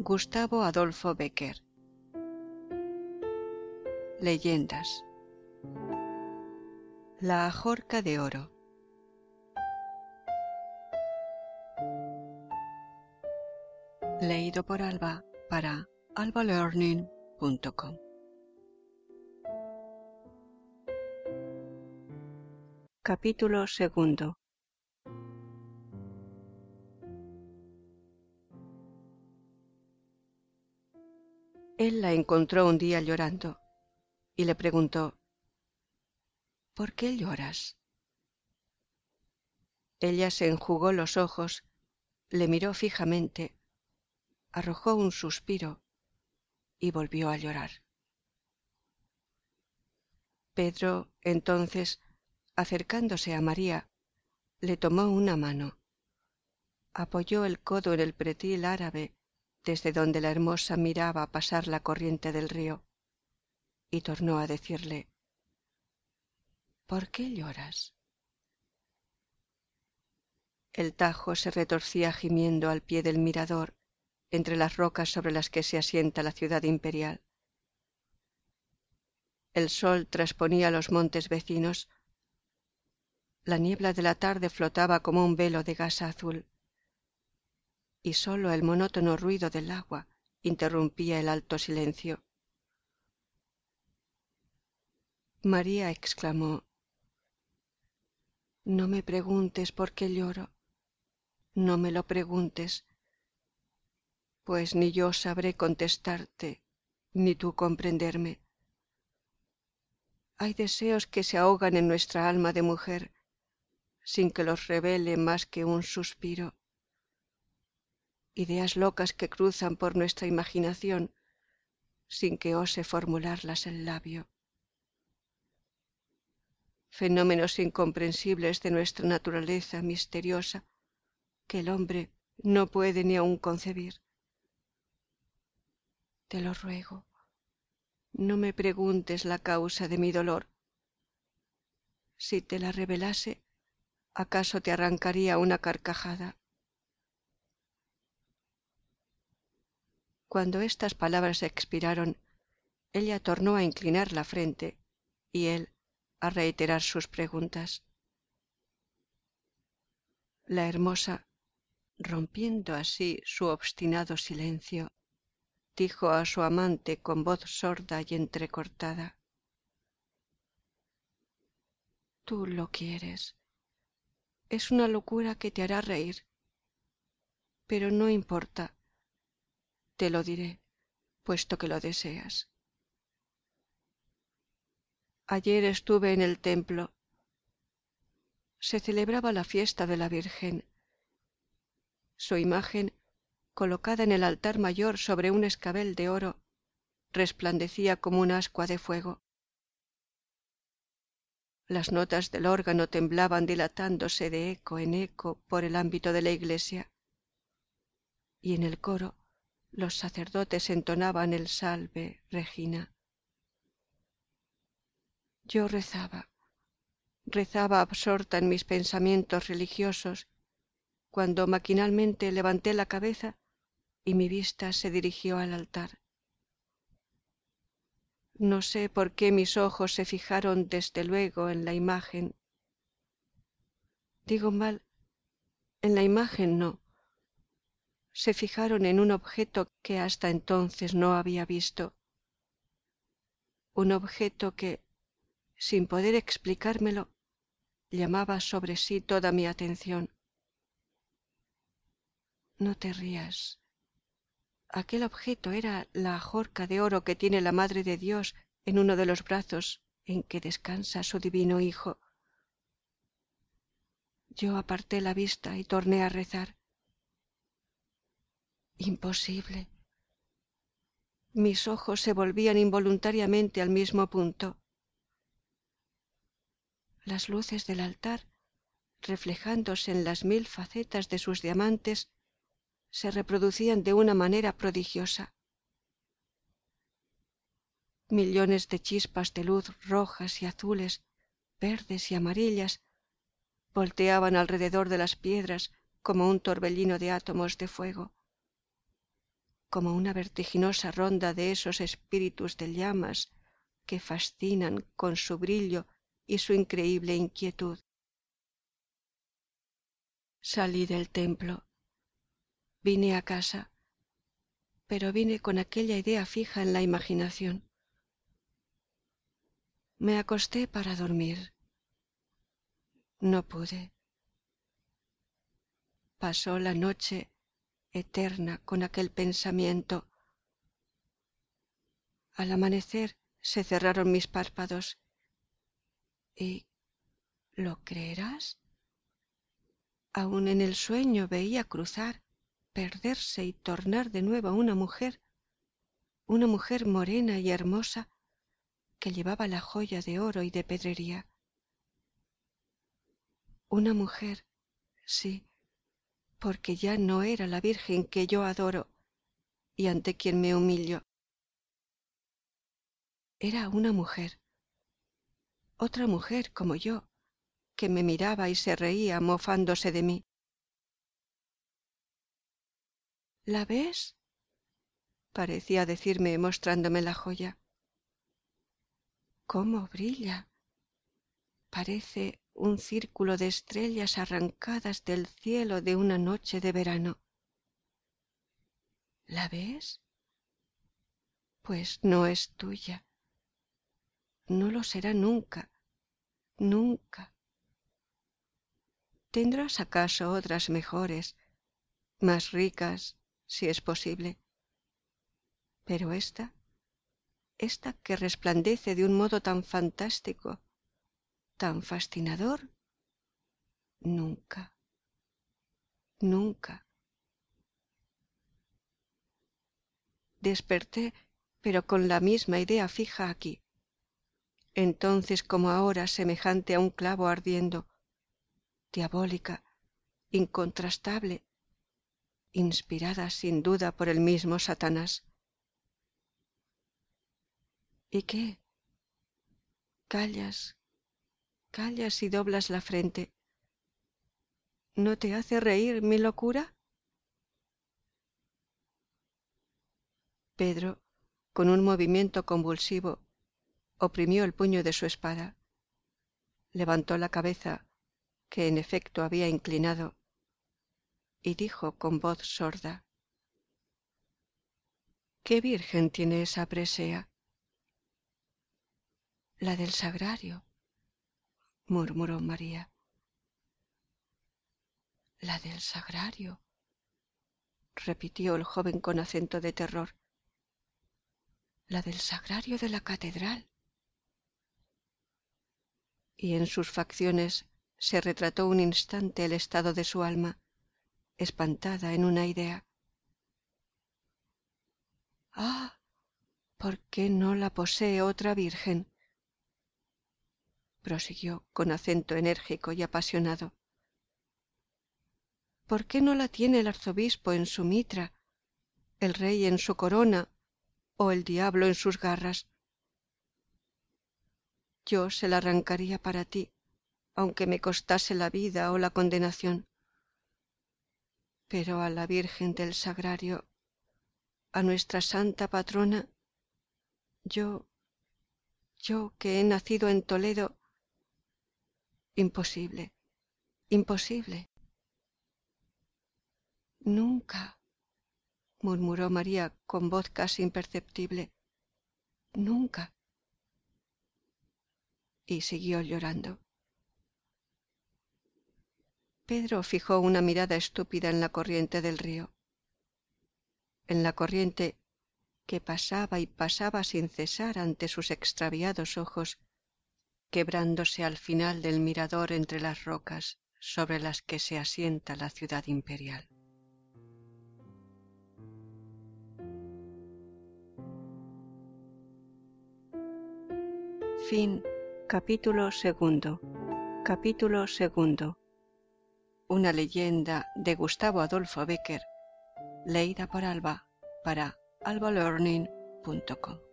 Gustavo Adolfo Bécquer. Leyendas. La Ajorca de Oro. Leído por Alba para albalearning.com. Capítulo segundo. Él la encontró un día llorando y le preguntó: ¿por qué lloras? Ella se enjugó los ojos, le miró fijamente, arrojó un suspiro y volvió a llorar. Pedro, entonces, acercándose a María, le tomó una mano, apoyó el codo en el pretil árabe desde donde la hermosa miraba pasar la corriente del río, y tornó a decirle: ¿por qué lloras? El Tajo se retorcía gimiendo al pie del mirador, entre las rocas sobre las que se asienta la ciudad imperial. El sol trasponía los montes vecinos. La niebla de la tarde flotaba como un velo de gasa azul, y sólo el monótono ruido del agua interrumpía el alto silencio. María exclamó: no me preguntes por qué lloro, no me lo preguntes, pues ni yo sabré contestarte, ni tú comprenderme. Hay deseos que se ahogan en nuestra alma de mujer, sin que los revele más que un suspiro. Ideas locas que cruzan por nuestra imaginación, sin que ose formularlas el labio. Fenómenos incomprensibles de nuestra naturaleza misteriosa, que el hombre no puede ni aun concebir. Te lo ruego, no me preguntes la causa de mi dolor. Si te la revelase, acaso te arrancaría una carcajada. Cuando estas palabras expiraron, ella tornó a inclinar la frente y él a reiterar sus preguntas. La hermosa, rompiendo así su obstinado silencio, dijo a su amante con voz sorda y entrecortada: tú lo quieres. Es una locura que te hará reír, pero no importa. Te lo diré, puesto que lo deseas. Ayer estuve en el templo. Se celebraba la fiesta de la Virgen. Su imagen, colocada en el altar mayor sobre un escabel de oro, resplandecía como un ascua de fuego. Las notas del órgano temblaban dilatándose de eco en eco por el ámbito de la iglesia, y en el coro los sacerdotes entonaban el Salve, Regina. Yo rezaba absorta en mis pensamientos religiosos, cuando maquinalmente levanté la cabeza y mi vista se dirigió al altar. No sé por qué mis ojos se fijaron desde luego en la imagen. Digo mal, en la imagen no. Se fijaron en un objeto que hasta entonces no había visto. Un objeto que, sin poder explicármelo, llamaba sobre sí toda mi atención. No te rías. Aquel objeto era la ajorca de oro que tiene la Madre de Dios en uno de los brazos en que descansa su divino Hijo. Yo aparté la vista y torné a rezar. Imposible. Mis ojos se volvían involuntariamente al mismo punto. Las luces del altar, reflejándose en las 1000 facetas de sus diamantes, se reproducían de una manera prodigiosa. Millones de chispas de luz rojas y azules, verdes y amarillas, volteaban alrededor de las piedras como un torbellino de átomos de fuego. como una vertiginosa ronda de esos espíritus de llamas que fascinan con su brillo y su increíble inquietud. Salí del templo, vine a casa, pero vine con aquella idea fija en la imaginación. Me acosté para dormir. No pude. Pasó la noche eterna con aquel pensamiento. Al amanecer se cerraron mis párpados y, ¿lo creerás? Aún en el sueño veía cruzar, perderse y tornar de nuevo a una mujer morena y hermosa que llevaba la joya de oro y de pedrería. Una mujer, sí, porque ya no era la Virgen que yo adoro y ante quien me humillo. Era una mujer, otra mujer como yo, que me miraba y se reía mofándose de mí. ¿La ves?, parecía decirme mostrándome la joya. ¿Cómo brilla? Parece un círculo de estrellas arrancadas del cielo de una noche de verano. ¿La ves? Pues no es tuya. No lo será nunca, nunca. ¿Tendrás acaso otras mejores, más ricas, si es posible? Pero esta que resplandece de un modo tan fantástico, tan fascinador, nunca, nunca. Desperté, pero con la misma idea fija aquí. Entonces como ahora semejante a un clavo ardiendo, diabólica, incontrastable, inspirada sin duda por el mismo Satanás. ¿Y qué? Callas, callas y doblas la frente. ¿No te hace reír mi locura? Pedro, con un movimiento convulsivo, oprimió el puño de su espada, levantó la cabeza, que en efecto había inclinado, y dijo con voz sorda: ¿Qué virgen tiene esa presea? La del sagrario, murmuró María. La del sagrario, repitió el joven con acento de terror. La del sagrario de la catedral. Y en sus facciones se retrató un instante el estado de su alma, espantada en una idea. ¡Ah! ¿Por qué no la posee otra virgen?, prosiguió con acento enérgico y apasionado. ¿Por qué no la tiene el arzobispo en su mitra, el rey en su corona o el diablo en sus garras? Yo se la arrancaría para ti, aunque me costase la vida o la condenación. Pero a la Virgen del Sagrario, a nuestra santa patrona, yo que he nacido en Toledo, imposible, imposible. Nunca, murmuró María con voz casi imperceptible, nunca. Y siguió llorando. Pedro fijó una mirada estúpida en la corriente del río, en la corriente que pasaba y pasaba sin cesar ante sus extraviados ojos, quebrándose al final del mirador entre las rocas sobre las que se asienta la ciudad imperial. Fin. Capítulo segundo. Capítulo segundo. Una leyenda de Gustavo Adolfo Bécquer, leída por Alba para albalearning.com.